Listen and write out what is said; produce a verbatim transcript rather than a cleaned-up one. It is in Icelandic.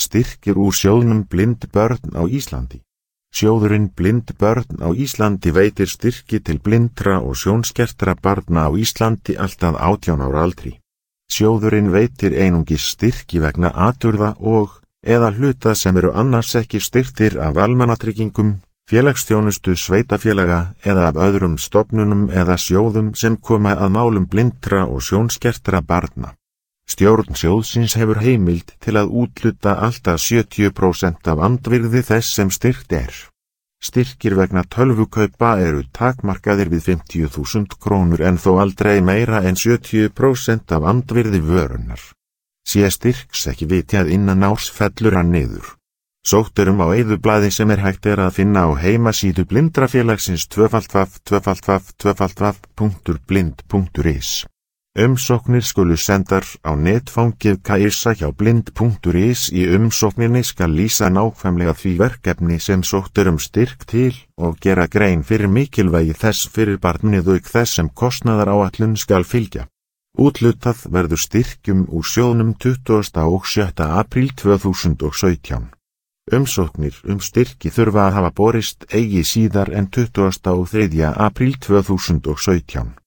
Styrkir úr sjóðnum Blind börn á Íslandi. Sjóðurinn Blind börn á Íslandi veitir styrki til blindra og sjónskertra barna á Íslandi allt að átján ára aldri. Sjóðurinn veitir einungis styrki vegna atburða og eða hluta sem eru annars ekki styrktir af almannatryggingum, félagsþjónustu sveitafélaga eða af öðrum stofnunum eða sjóðum sem koma að málum blindra og sjónskertra barna. Stjórn sjóðsins hefur heimild til að útluta alltaf sjötíu prósent af andvirði þess sem styrkt er. Styrkir vegna tölvukaupa eru takmarkaðir við fimmtíu þúsund krónur en þó aldrei meira en sjötíu prósent af andvirði vörunnar. Sé styrks ekki vitjað innan árs fellur hann niður. Sótt erum á eyðublaði sem er hægt er að finna á heimasíðu blindrafélagsins tvöfaldvaf tvöfaldvaf tvöfaldvaf punktur blind punktur is. Umsóknir skulu sendar á netfangið kaisa hjá blind punktur is. Í umsókninni skal lýsa nákvæmlega því verkefni sem sótt er um styrk til og gera grein fyrir mikilvægi þess fyrir barnið auk þess sem kostnaðaráætlun skal fylgja. Úthlutað verður styrkjum úr sjóðnum tuttugasta og sjötta apríl tvö þúsund og sautján. Umsóknir um styrki þurfa að hafa borist eigi síðar en tuttugasta og þriðja apríl tvö þúsund og sautján.